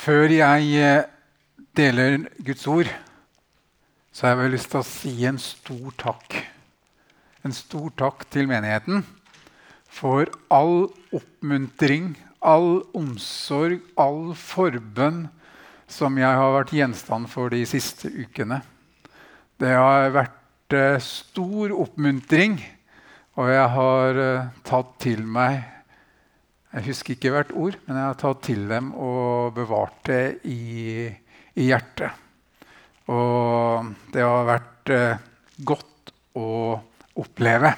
Før jeg deler Guds ord, så har jeg vel lyst til å si en stor takk. En stor takk til menigheten for all oppmuntring, all omsorg, all forbønn som jeg har vært gjenstand for de siste ukene. Det har vært stor oppmuntring, og jeg har tatt til meg, jeg husker ikke hvert ord, men jeg har tatt til dem og bevart det i hjertet. Og det har vært godt å oppleve.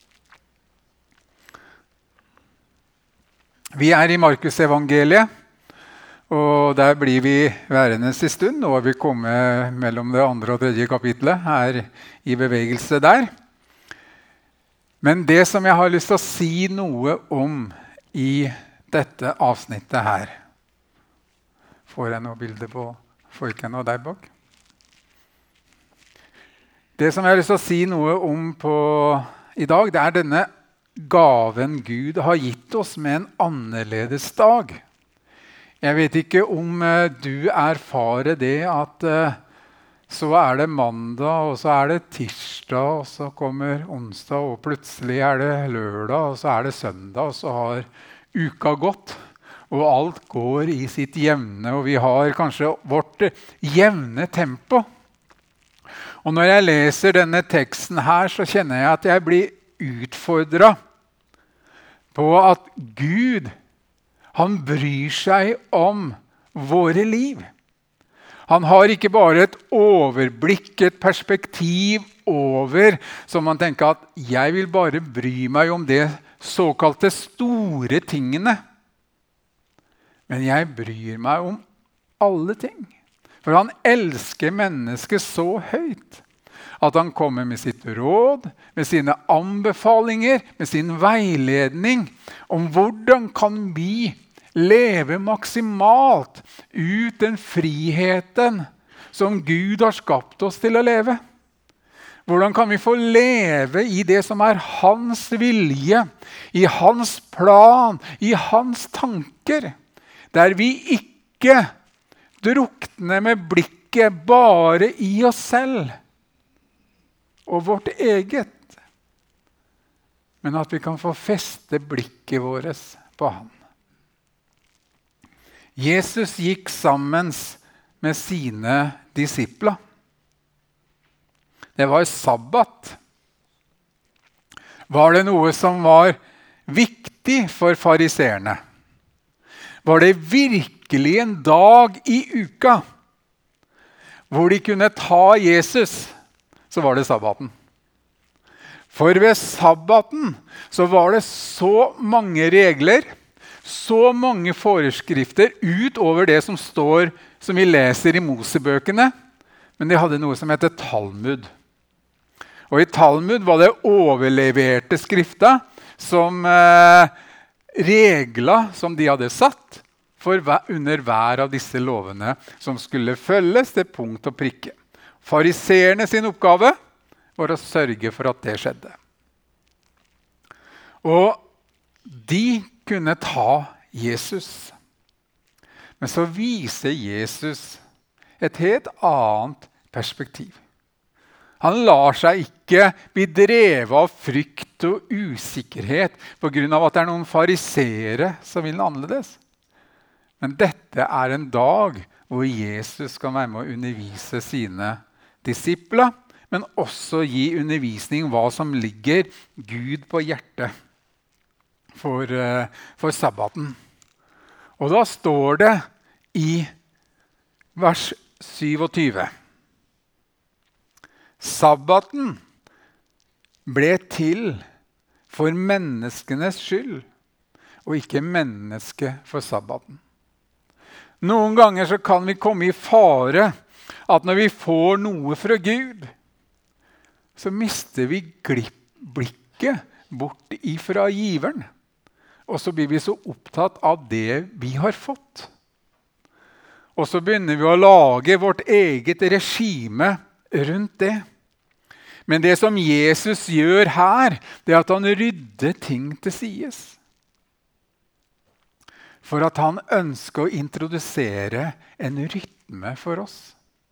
Vi er i Markus evangeliet, og der blir vi værende en stund. Nå har vi kommet mellom det andre og tredje kapitlet her i bevegelse der. Men det som jeg har lyst til å si noe om i dette avsnittet her. Får jeg noe bilde på folkene og der bak? Det som jeg har lyst til å si noe om i dag, det er denne gaven Gud har gitt oss med en annerledes dag. Jeg vet ikke om du erfarer det at så er det mandag, og så er det tirsdag, og så kommer onsdag, og plutselig er det lørdag, og så er det søndag, og så har uka gått, og alt går i sitt jevne, og vi har kanskje vårt jevne tempo. Og når jeg leser denne teksten her, så kjenner jeg at jeg blir utfordret på at Gud, han bryr seg om våre liv. Han har ikke bare et overblikk, et perspektiv over, som man tenker at jeg vil bare bry meg om det såkalte store tingene. Men jeg bryr meg om alle ting. For han elsker mennesket så høyt at han kommer med sitt råd, med sine anbefalinger, med sin veiledning om hvordan kan vi leve maksimalt ut den friheten som Gud har skapt oss til å leve. Hvordan kan vi få leve i det som er hans vilje, i hans plan, i hans tanker, der vi ikke drukner med blikket bare i oss selv og vårt eget, men at vi kan få feste blikket vårt på han. Jesus gikk sammen med sine disipler. Det var sabbat. Var det noe som var viktig for fariseerne? Var det virkelig en dag i uka hvor de kunne ta Jesus, så var det sabbaten. For ved sabbaten så var det så mange regler, så mange forskrifter utover det som står, som vi leser i Mosebøkene, men de hadde noe som heter Talmud. Og i Talmud var det overleverte skrifter som regler som de hadde satt for under hver av disse lovene som skulle følges til punkt og prikke. Fariseerne sin oppgave var å sørge for at det skjedde. Og de kunne ta Jesus. Men så viser Jesus et helt annet perspektiv. Han lar seg ikke bli drevet av frykt og usikkerhet på grunn av at det er noen fariseere som vil annerledes. Men dette er en dag hvor Jesus skal være med å undervise sine disipler, men også gi undervisning hva som ligger Gud på hjertet for sabbaten. Og da står det i vers 27. Sabbaten ble til for menneskenes skyld, og ikke mennesket for sabbaten. Noen ganger så kan vi komme i fare at når vi får noe fra Gud, så mister vi blikket bort ifra giveren. Og så blir vi så opptatt av det vi har fått. Og så begynner vi å lage vårt eget regime rundt det. Men det som Jesus gjør her, det er at han rydder ting til sides. for at han ønsker å introdusere en rytme for oss.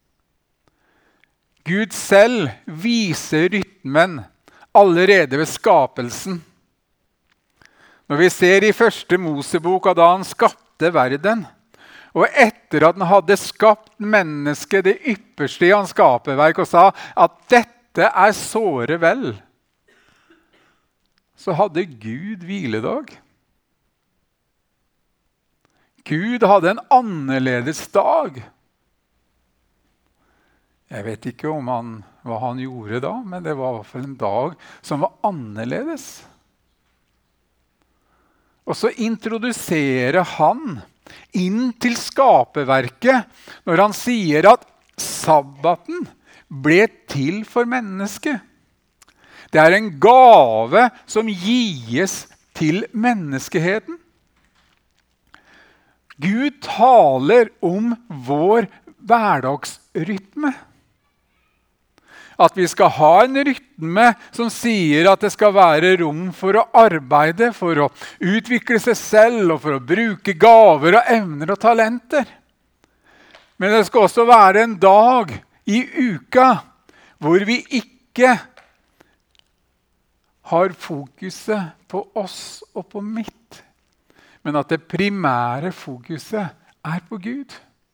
Gud selv viser rytmen allerede ved skapelsen. Når vi ser i første Mosebok da han skapte verden, og etter at han hadde skapt mennesket det ypperste i hans skaperverk og sa at dette er såre vel, så hadde Gud hviledag. Gud hadde en annerledes dag. Jeg vet ikke hva han gjorde da, men det var i hvert fall en dag som var annerledes. Og så introduserer han inn til skaperverket når han sier at sabbaten ble til for mennesket. Det er en gave som gis til menneskeheten. Gud taler om vår hverdagsrytme. At vi skal ha en rytme som sier at det skal være rom for å arbeide, for å utvikle seg selv og for å bruke gaver og evner og talenter. Men det skal også være en dag i uka hvor vi ikke har fokuset på oss og på mitt, men at det primære fokuset er på Gud.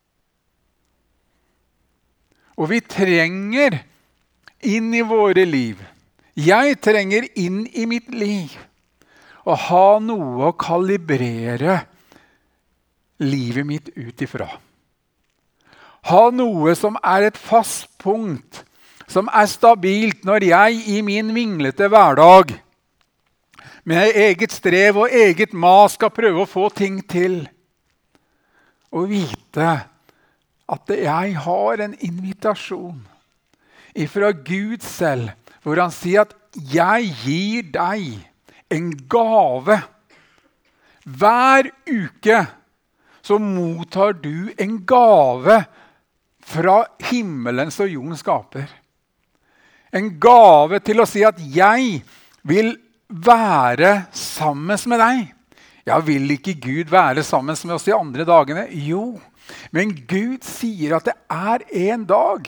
Og vi trenger inn i våre liv. Jeg trenger inn i mitt liv å ha noe å kalibrere livet mitt ut ifra. Ha noe som er et fast punkt, som er stabilt når jeg i min vinglete hverdag med eget strev og eget mas skal prøve å få ting til. Og vite at jeg har en invitasjon ifra Gud selv, hvor han sier at jeg gir deg en gave. Hver uke så mottar du en gave fra himmelens og jordens skaper. En gave til å si at jeg vil være sammen med deg. Ja, vil ikke Gud være sammen med oss de andre dagene? Jo, men Gud sier at det er en dag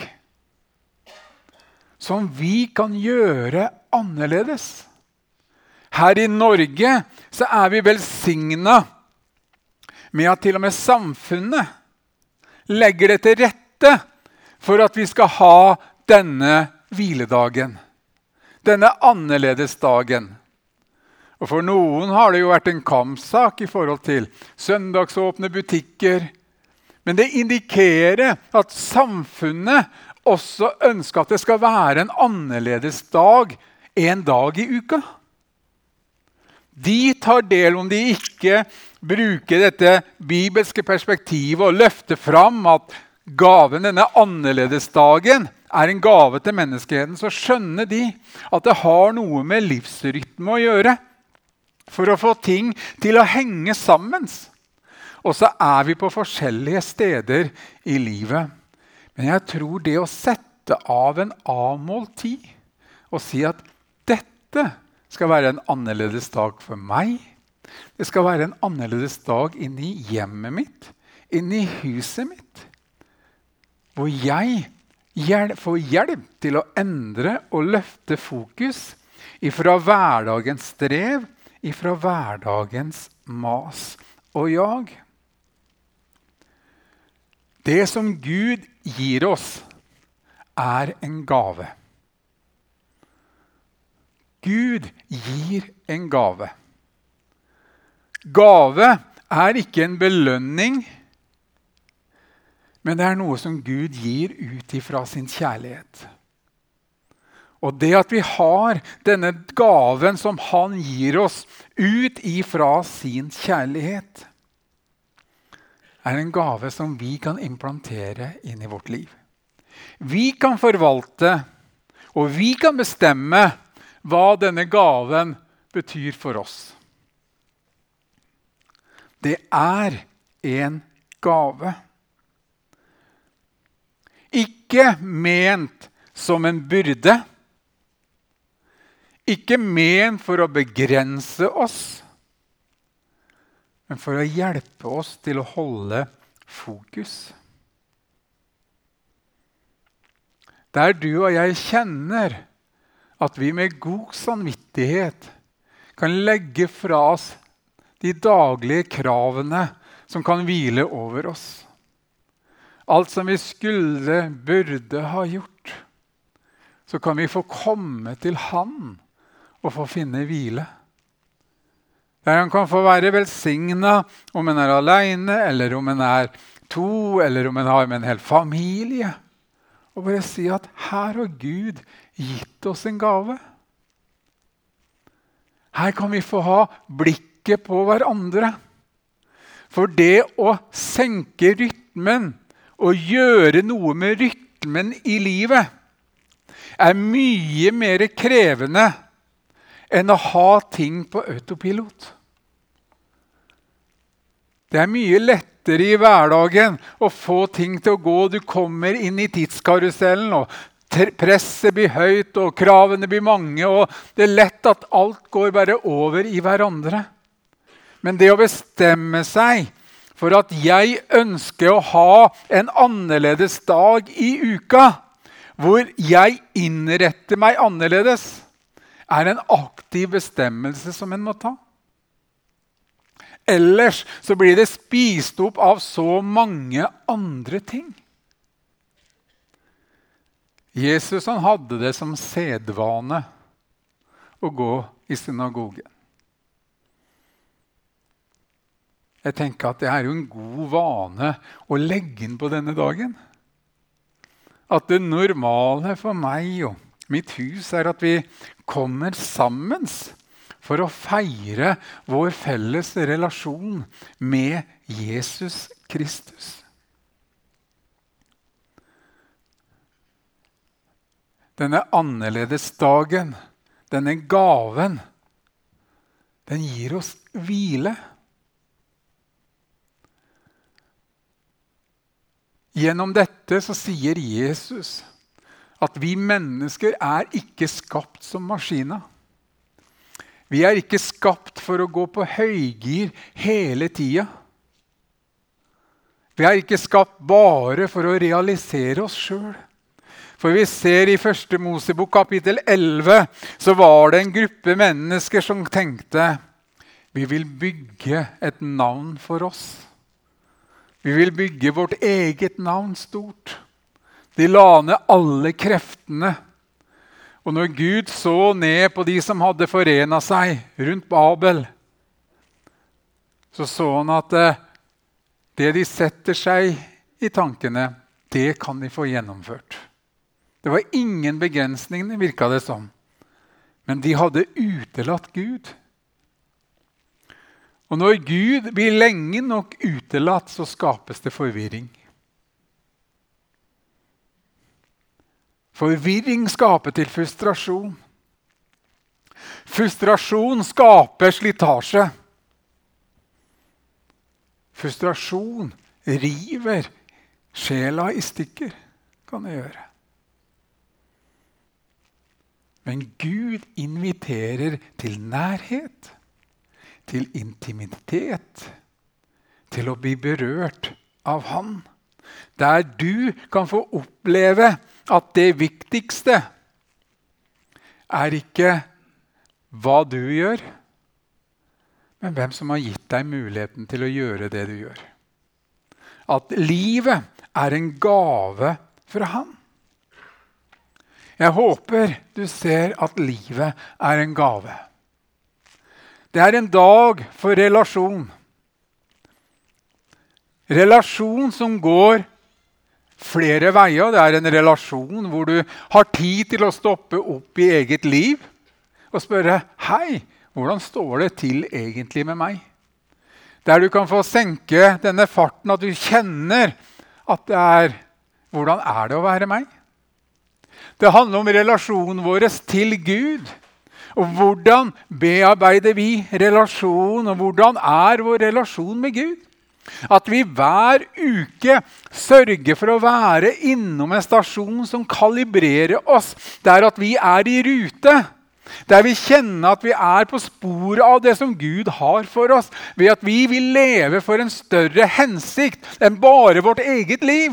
som vi kan gjøre annerledes. Her i Norge så er vi velsignet med at til og med samfunnet legger det til rette for at vi skal ha denne hviledagen, denne annerledes dagen. Og for noen har det jo vært en kampsak i forhold til søndagsåpne butikker, men det indikerer at samfunnet også ønsker at det skal være en annerledes dag, en dag i uka. De tar del om de ikke bruker dette bibelske perspektivet og løfter fram at gaven, denne annerledes dagen, er en gave til menneskeheten, så skjønner de at det har noe med livsrytme å gjøre for å få ting til å henge sammen. Og så er vi på forskjellige steder i livet. Men jeg tror det å sette av en avmålt tid og si at dette skal være en annerledes dag for meg. Det skal være en annerledes dag inn i hjemmet mitt, inn i huset mitt. Hvor jeg får hjelp til å endre og løfte fokus ifra hverdagens strev, ifra hverdagens mas og jag. Det som Gud gir oss, er en gave. Gud gir en gave. Gave er ikke en belønning, men det er noe som Gud gir ut ifra sin kjærlighet. Og det at vi har denne gaven som han gir oss ut ifra sin kjærlighet, er en gave som vi kan implantere inn i vårt liv. Vi kan forvalte, og vi kan bestemme hva denne gaven betyr for oss. Det er en gave. Ikke ment som en byrde. Ikke ment for å begrense oss. men for å hjelpe oss til å holde fokus. Der du og jeg kjenner at vi med god samvittighet kan legge fra oss de daglige kravene som kan hvile over oss. Alt som vi burde ha gjort, så kan vi få komme til Han og få finne hvile. Der han kan få være velsignet, om han alene, eller om han to, eller om han har med en hel familie. Og bare si at her har Gud gitt oss en gave. Her kan vi få ha blikket på hverandre. For det å senke rytmen og gjøre noe med rytmen i livet er mye mer krevende enn å ha ting på autopilot. Det er mye lettere i hverdagen å få ting til å gå. Du kommer inn i tidskarusellen, og presset blir høyt, og kravene blir mange, og det er lett at alt går bare over i hverandre. Men det å bestemme seg for at jeg ønsker å ha en annerledes dag i uka, hvor jeg innretter meg annerledes, er en aktiv bestemmelse som en må ta. Ellers så blir det spist opp av så mange andre ting. Jesus han hadde det som sedvane å gå i synagogen. Jeg tenker at det er jo en god vane å legge inn på denne dagen. At det normale for meg og mitt hus er at vi kommer sammen for å feire vår felles relasjon med Jesus Kristus. Denne annerledes dagen, denne gaven, den gir oss hvile. Gjennom dette så sier Jesus at vi mennesker er ikke skapt som maskiner. Vi er ikke skapt for å gå på høygir hele tida. Vi er ikke skapt bare for å realisere oss selv. For vi ser i 1. Mosebok kapittel 11, så var det en gruppe mennesker som tenkte, vi vil bygge et navn for oss. Vi vil bygge vårt eget navn stort. De la ned alle kreftene. Og når Gud så ned på de som hadde forenet seg rundt Babel, så han at det de setter seg i tankene, det kan de få gjennomført. Det var ingen begrensninger, virket det som. Men de hadde utelatt Gud. Og når Gud blir lenge nok utelatt, så skapes det forvirring. Forvirring skaper til frustrasjon. Frustrasjon skaper slitasje. Frustrasjon river sjela i stykker, kan det gjøre. Men Gud inviterer til nærhet, til intimitet, til å bli berørt av Han. Der du kan få oppleve at det viktigste er ikke hva du gjør, men hvem som har gitt deg muligheten til å gjøre det du gjør. At livet er en gave fra Han. Jeg håper du ser at livet er en gave. Det er en dag for relasjon. Relasjon som går flere veier. Det er en relasjon hvor du har tid til å stoppe opp i eget liv og spørre, hei, hvordan står det til egentlig med meg? Der du kan få senke denne farten, at du kjenner at det er, hvordan er det å være meg? Det handler om relasjonen vår til Gud. Og hvordan bearbeider vi relasjon, og hvordan er vår relasjon med Gud? At vi hver uke sørger for å være innom en stasjon som kalibrerer oss, der at vi er i rute. Der vi kjenner at vi på sporet av det som Gud har for oss, ved at vi vil leve for en større hensikt enn bare vårt eget liv.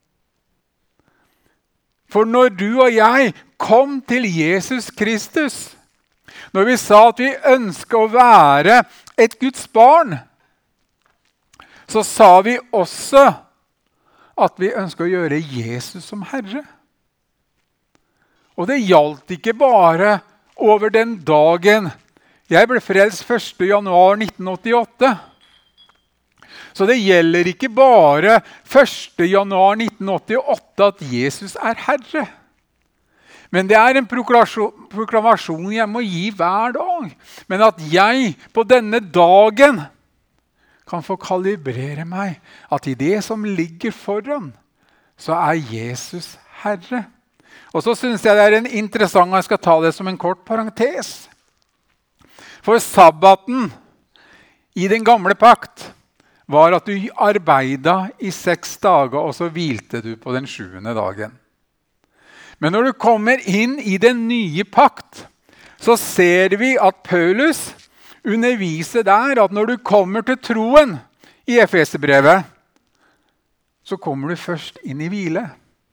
For når du og jeg kom til Jesus Kristus, når vi sa at vi ønsker å være et Guds barn, så sa vi også at vi ønsker å gjøre Jesus som Herre. Og det gjaldt ikke bare over den dagen jeg ble frelst 1. januar 1988. Så det gjelder ikke bare 1. januar 1988 at Jesus Herre. Men det en proklamasjon jeg må gi hver dag. Men at jeg på denne dagen kan få kalibrere meg at i det som ligger foran, så Jesus Herre. Og så synes jeg det en interessant, og jeg skal ta det som en kort parentes. For sabbaten i den gamle pakt var at du arbeidet i 6 dager, og så hvilte du på den 7. dagen. Men når du kommer inn i den nye pakt, så ser vi at Paulus underviser der at når du kommer til troen i Efeserbrevet, så kommer du først inn i hvile.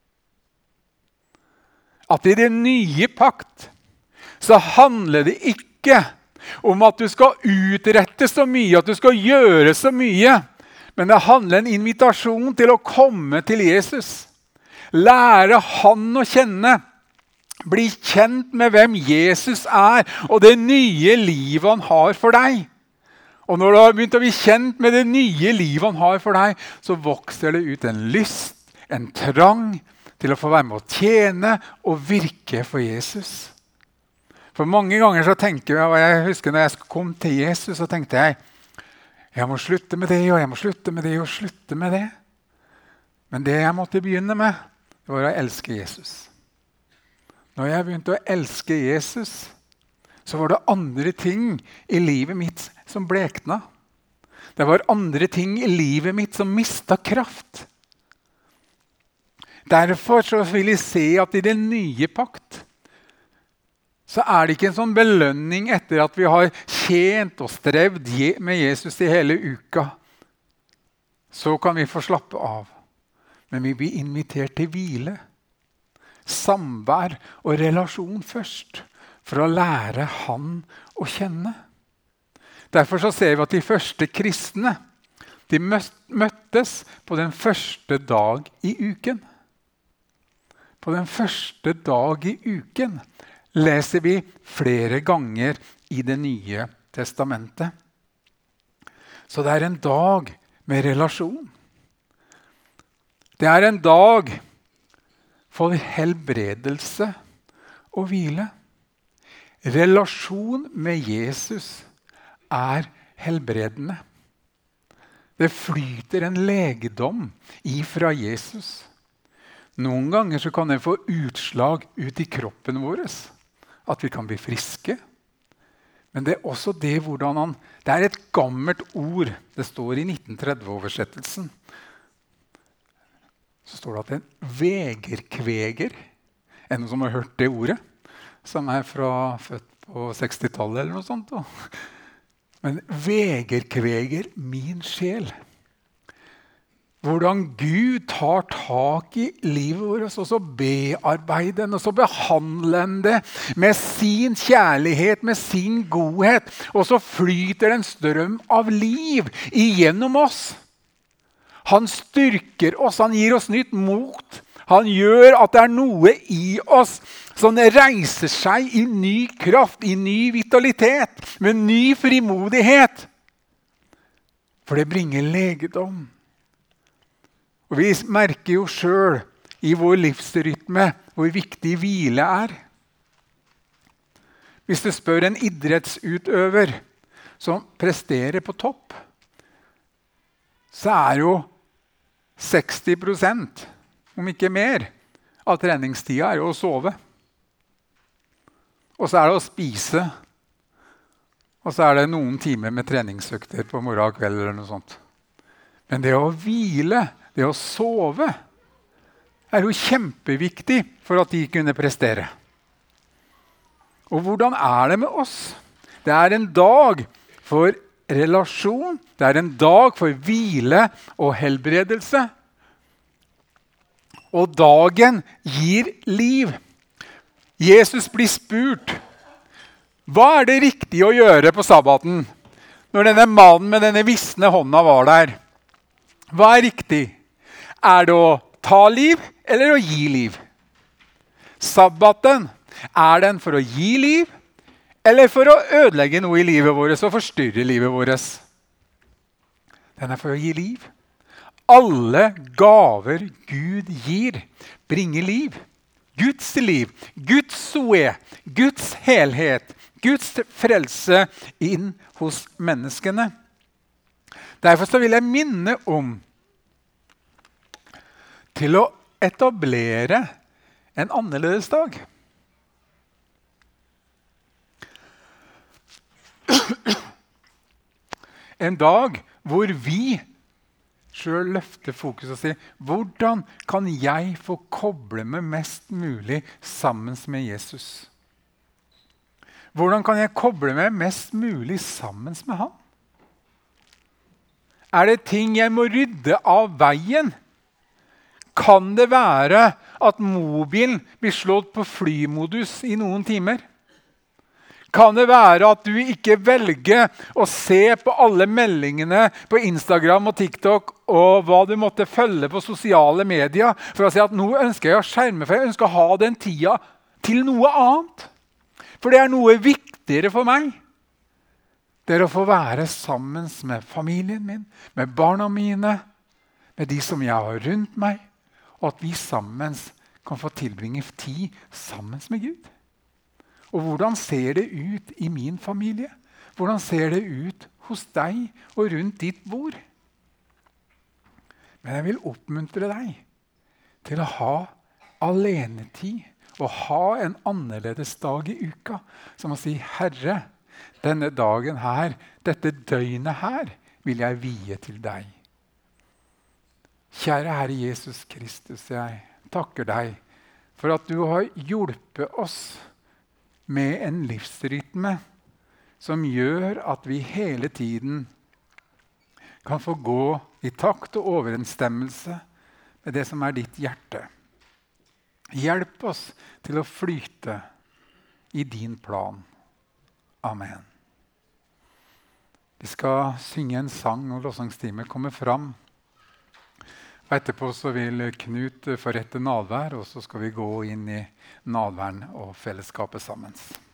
At i den nye pakt så handler det ikke om at du skal utrette så mye, at du skal gjøre så mye, men det handler en invitasjon til å komme til Jesus. Lære han å kjenne, bli kjent med hvem Jesus og det nye livet han har for deg. Og når du har begynt å bli kjent med det nye livet han har for deg, så vokser det ut en lyst, en trang, til å få være med å tjene og virke for Jesus. For mange ganger så tenker jeg, og jeg husker når jeg kom til Jesus, så tenkte jeg må slutte med det, og jeg må slutte med det, og slutte med det. Men det jeg måtte begynne med, det var å elske Jesus. Når jeg begynte å elske Jesus, så var det andre ting i livet mitt som blekna. Det var andre ting i livet mitt som mistet kraft. Derfor så vil jeg se at i den nye pakt så det ikke en sånn belønning etter at vi har tjent og strevd med Jesus i hele uka. Så kan vi få slappe av. Men vi blir invitert til hvile, samvær og relasjon først, for å lære han å kjenne. Derfor så ser vi at de første kristne, de møttes på den første dag i uken. På den første dag i uken leser vi flere ganger i Det nye testamentet. Så det en dag med relasjon. Det en dag for helbredelse og hvile. Relasjon med Jesus helbredende. Det flyter en legedom ifra Jesus. Noen ganger så kan det få utslag ut i kroppen vår, at vi kan bli friske. Men det også det hvordan det et gammelt ord, det står i 1930-oversettelsen. Så står det at en vegerkveger, noen som har hørt det ordet, som født på 60-tallet eller noe sånt. Men vegerkveger min sjel. Hvordan Gud tar tak i livet vårt, og så bearbeider den, og så behandler den det med sin kjærlighet, med sin godhet, og så flyter det en strøm av liv igjennom oss. Han styrker oss, han gir oss nytt mot. Han gjør at det noe i oss som reiser seg i ny kraft, i ny vitalitet, med ny frimodighet. For det bringer legedom. Og vi merker jo selv i vår livsrytme hvor viktig hvile Hvis du spør en idrettsutøver som presterer på topp, så jo 60%, om ikke mer, av treningstida jo å sove. Og så det å spise. Og så det noen timer med treningsøkter på morgen og kveld eller noe sånt. Men det å hvile, det å sove, jo kjempeviktig for at de kunne prestere. Og hvordan er det med oss? Det er en dag for relasjon. Det er en dag for hvile og helbredelse. Og dagen gir liv. Jesus blir spurt, hva er det riktig å gjøre på sabbaten? Når denne mannen med denne visne hånda var der. Hva er riktig? Er det å ta liv eller å gi liv? Sabbaten, er den for å gi liv eller for å ødelegge noe i livet vårt og forstyrre livet vårt? Den er for å gi liv. Alle gaver Gud gir, bringer liv. Guds liv, Guds zoe, Guds helhet, Guds frelse inn hos menneskene. Derfor så vil jeg minne om til å etablere en annerledes dag. En dag hvor vi selv løfter fokus og sier, hvordan kan jeg få koble meg mest mulig sammen med Jesus? Hvordan kan jeg koble meg mest mulig sammen med han? Er det ting jeg må rydde av veien? Kan det være at mobilen blir slått på flymodus i noen timer? Kan det være at du ikke velger å se på alle meldingene på Instagram og TikTok og hva du måtte følge på sosiale medier for å si at nå ønsker jeg å skjerme, for jeg ønsker å ha den tida til noe annet. For det er noe viktigere for meg. Det er å få være sammen med familien min, med barna mine, med de som jeg har rundt meg, og at vi sammen kan få tilbringe tid sammen med Gud. Og hvordan ser det ut i min familie? Hvordan ser det ut hos deg og rundt ditt bord? Men jeg vil oppmuntre deg til å ha alenetid og ha en annerledes dag i uka. Som å si, Herre, denne dagen her, dette døgnet her, vil jeg vie til deg. Kjære Herre Jesus Kristus, jeg takker deg for at du har hjulpet oss med en livsrytme som gjør at vi hele tiden kan få gå i takt og overensstemmelse med det som er ditt hjerte. Hjelp oss til å flyte i din plan. Amen. Vi skal synge en sang, og lovsangstimen kommer fram. Og etterpå så vil Knut forrette nadvær, og så skal vi gå inn i nadværen og fellesskapet sammen.